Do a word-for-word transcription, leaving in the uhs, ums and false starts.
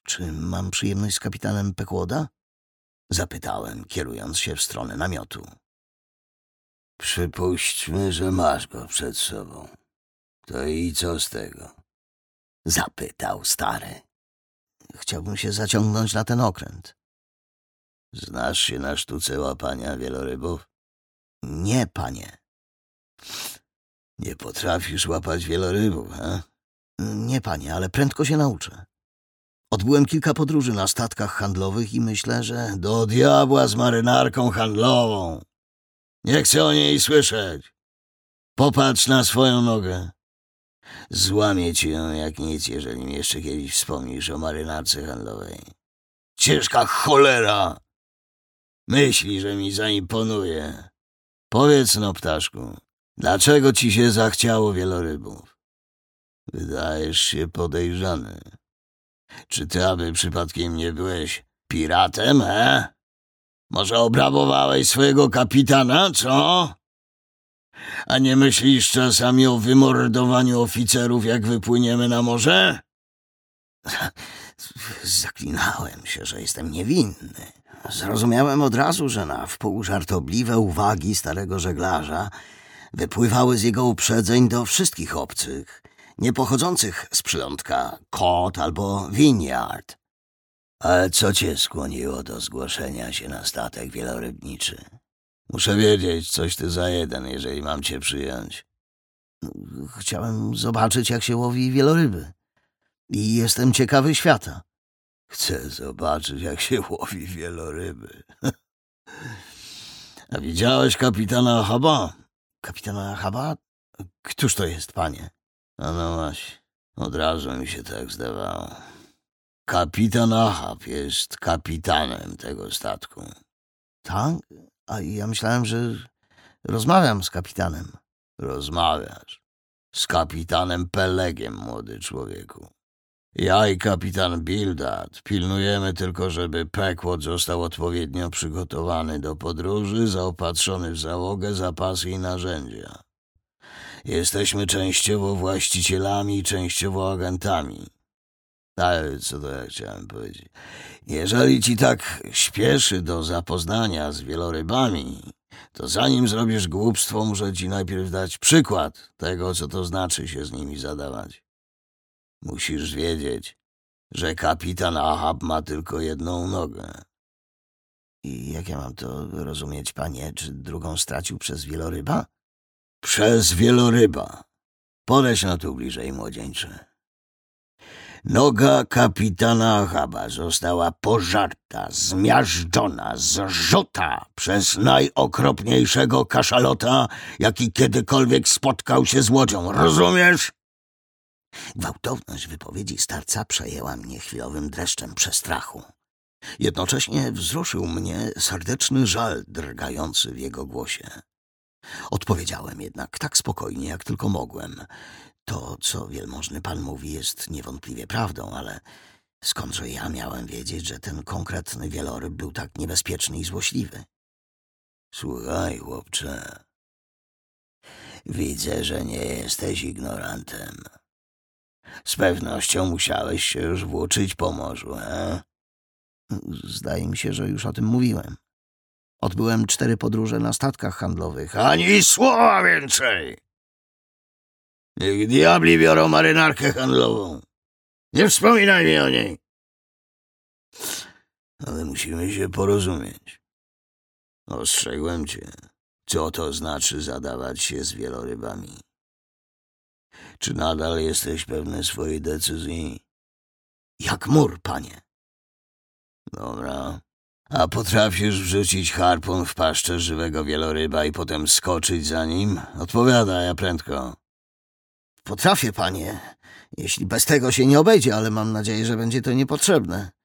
Czy mam przyjemność z kapitanem Pequoda? Zapytałem, kierując się w stronę namiotu. Przypuśćmy, że masz go przed sobą. To i co z tego? Zapytał stary. Chciałbym się zaciągnąć na ten okręt. Znasz się na sztuce łapania wielorybów? Nie, panie. Nie potrafisz łapać wielorybów, he? Nie, panie, ale prędko się nauczę. Odbyłem kilka podróży na statkach handlowych i myślę, że... Do diabła z marynarką handlową! Nie chcę o niej słyszeć. Popatrz na swoją nogę. Złamię ci ją jak nic, jeżeli mi jeszcze kiedyś wspomnisz o marynarce handlowej. Ciężka cholera! Myśli, że mi zaimponuje. Powiedz no, ptaszku, dlaczego ci się zachciało wielorybów? Wydajesz się podejrzany. Czy ty aby przypadkiem nie byłeś piratem, he? Może obrabowałeś swojego kapitana, co? A nie myślisz czasami o wymordowaniu oficerów, jak wypłyniemy na morze? Zaklinałem się, że jestem niewinny. Zrozumiałem od razu, że na wpół żartobliwe uwagi starego żeglarza wypływały z jego uprzedzeń do wszystkich obcych, nie pochodzących z przylądka Cod albo Vineyard. Ale co cię skłoniło do zgłoszenia się na statek wielorybniczy? Muszę wiedzieć, coś ty za jeden, jeżeli mam cię przyjąć. Chciałem zobaczyć, jak się łowi wieloryby. I jestem ciekawy świata. Chcę zobaczyć, jak się łowi wieloryby. A widziałeś kapitana Ahaba? Kapitana Ahaba? Któż to jest, panie? No, no właśnie, od razu mi się tak zdawało. Kapitan Ahab jest kapitanem tego statku. Tak? A ja myślałem, że rozmawiam z kapitanem. Rozmawiasz z kapitanem Pelegiem, młody człowieku. Ja i kapitan Bildad pilnujemy tylko, żeby Pequod został odpowiednio przygotowany do podróży, zaopatrzony w załogę, zapasy i narzędzia. Jesteśmy częściowo właścicielami i częściowo agentami. Ale co to ja chciałem powiedzieć? Jeżeli ci tak śpieszy do zapoznania z wielorybami, to zanim zrobisz głupstwo, muszę ci najpierw dać przykład tego, co to znaczy się z nimi zadawać. Musisz wiedzieć, że kapitan Ahab ma tylko jedną nogę. I jak ja mam to rozumieć, panie? Czy drugą stracił przez wieloryba? Przez wieloryba. Podejdź no tu bliżej, młodzieńcze. Noga kapitana Ahaba została pożarta, zmiażdżona, zrzuta przez najokropniejszego kaszalota, jaki kiedykolwiek spotkał się z łodzią. Rozumiesz? Gwałtowność wypowiedzi starca przejęła mnie chwilowym dreszczem przestrachu. Jednocześnie wzruszył mnie serdeczny żal drgający w jego głosie. Odpowiedziałem jednak tak spokojnie, jak tylko mogłem. To, co wielmożny pan mówi, jest niewątpliwie prawdą, ale skądże ja miałem wiedzieć, że ten konkretny wieloryb był tak niebezpieczny i złośliwy? Słuchaj, chłopcze, widzę, że nie jesteś ignorantem. Z pewnością musiałeś się już włóczyć po morzu, he? Zdaje mi się, że już o tym mówiłem. Odbyłem cztery podróże na statkach handlowych. Ani słowa więcej! Niech diabli biorą marynarkę handlową. Nie wspominaj mi o niej. Ale musimy się porozumieć. Ostrzegłem cię, co to znaczy zadawać się z wielorybami. Czy nadal jesteś pewny swojej decyzji? Jak mur, panie. Dobra. A potrafisz wrzucić harpun w paszczę żywego wieloryba i potem skoczyć za nim? Odpowiadaj, a prędko. Potrafię, panie, jeśli bez tego się nie obejdzie, ale mam nadzieję, że będzie to niepotrzebne.